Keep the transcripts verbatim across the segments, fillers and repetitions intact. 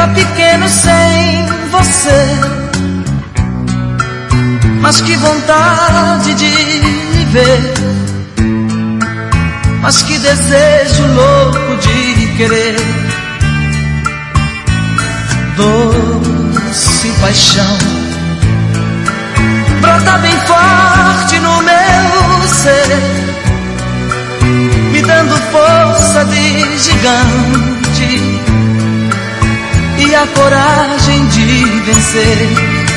Era pequeno sem você, mas que vontade de ver, mas que desejo louco de querer. Doce paixão brota bem forte no meu ser, me dando força de gigante e a coragem de vencer.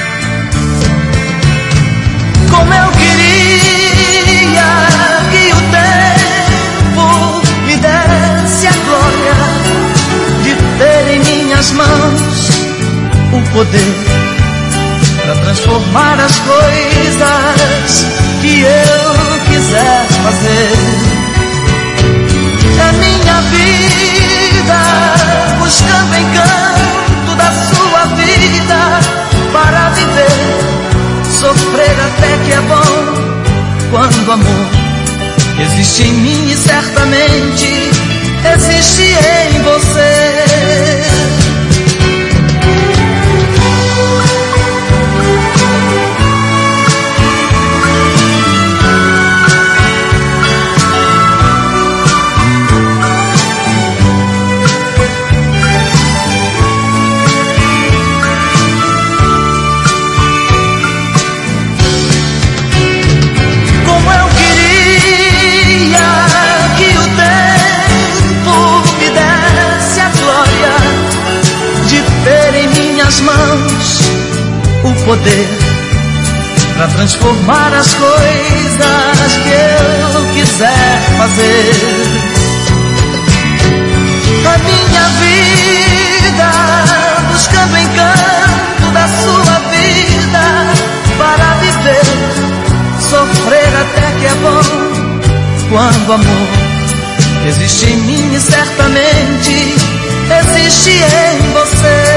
Como eu queria que o tempo me desse a glória de ter em minhas mãos o poder para transformar as coisas que eu quiser fazer. É minha vida buscando encanto da sua vida para viver, sofrer até que é bom quando o amor existe em mim e certamente existe em você. Mãos o poder para transformar as coisas que eu quiser fazer. A minha vida buscando encanto da sua vida para viver, sofrer até que é bom quando o amor existe em mim e certamente existe em você.